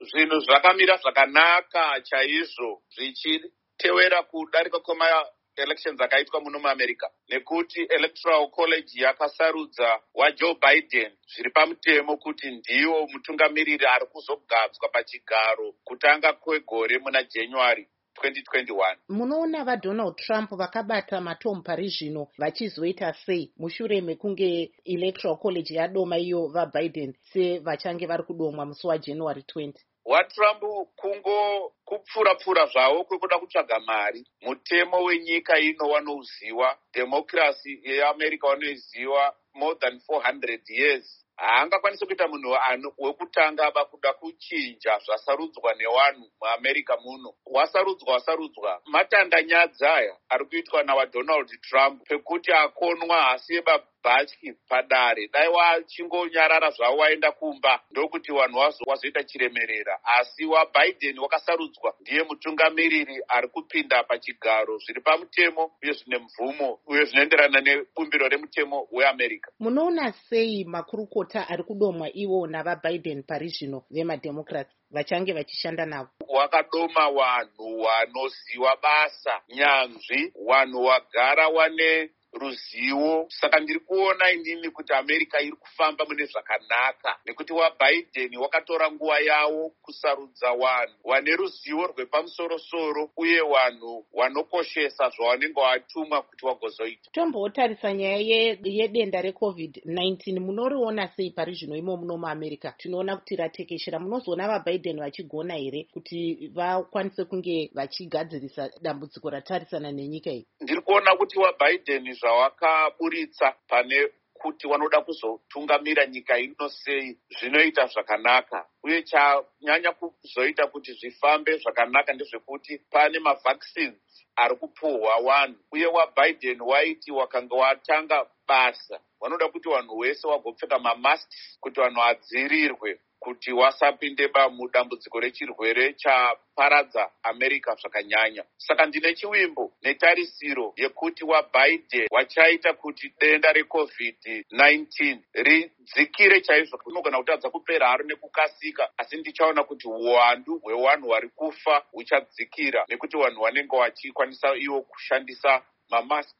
Zvinhu zvakamira zvakanaka chaizvo zvichitevera kudarika kwema-elections akaitwa muno muAmerica, nekuti Electoral College yakasarudza waJoe Biden zviri pamutemo kuti ndiwo mutungamiriri ari kuzogadzwa pachigaro kutanga kwegore muna January 2021. Munoona vaDonald Trump vakabata matombo pari zvino vachizoita sei mushure mekunge Electoral College yadoma iyo vaBiden sevachange vari kudomwa musi waJanuary 20? WaTrump kupfura zvavo kwekuda kutsvaga mari. Mutemo wenyika ino wanouziva, democracy yeAmerica wanoiziva more than 400 years. Haangakwanisi kuita munhu wekutanga kuda kuchinja zvasarudzwa nevanhu muAmerica muno. Wasarudzwa matandanyadza aya ari kuitwa nawaDonald Trump pekuti akonwa hasi yebabhatyi padare. Dai wachingonyarara zvavo waenda kumba ndokuti vanhu wazoita chiremerera. Asi waBiden wakasarudzwa ndiye mutungamiriri ari kupinda pachigaro zviri pamutemo uye zvine mvumo uye zvinoenderana nebumbiro remutemo weAmerica. Munoona sei makurukota ari kudomwa ivo navaBiden pari zvino vemademocrats vachange vachishanda navo? Wakadoma vanhu vanoziva basa, nyanzvi, vanhu vagara wane ruzivo. Saka ndiri kuona inini kuti America iri kufamba mune zvakanaka, nekuti waBiden wakatora nguva yavo kusarudza vanhu vane ruzivo rwepamusoro-soro uye vanhu vanokoshesa zvavanenge vatumwa kuti vagozoita. Tombotarisa nyaya yedenda reCovid-19 munoriona sei pari zvino imo muno muAmerica? Tinoona kuti ratekeshera. Munozoona vaBiden vachigona here kuti vakwanise kunge vachigadzirisa dambudziko ratarisana nenyika iyi? Ndiri kuona kuti waBiden zvawakaburitsa pane kuti vanoda kuzotungamira nyika ino sei zvinoita zvakanaka, uye chanyanya kuzoita kuti zvifambe zvakanaka ndezvekuti pane mavaccines ari kupuhwa vanhu, uye waBiden waiti wakanga watanga basa vanoda kuti vanhu vese vagopfeka mamasks kuti vanhu vadzivirirwe kuti wasapinde mudambudziko rechirwere chaparadza America zvakanyanya. Saka ndine chivimbo netarisiro yekuti waBiden wachaita kuti denda reCovid-19 ridzikire chaizvo. Kunogona kutadza kupera haro nekukasika, asi ndichaona kuti uwandu hwevanhu vari kufa huchadzikira nekuti vanhu vanenge vachikwanisa ivo kushandisa mamask.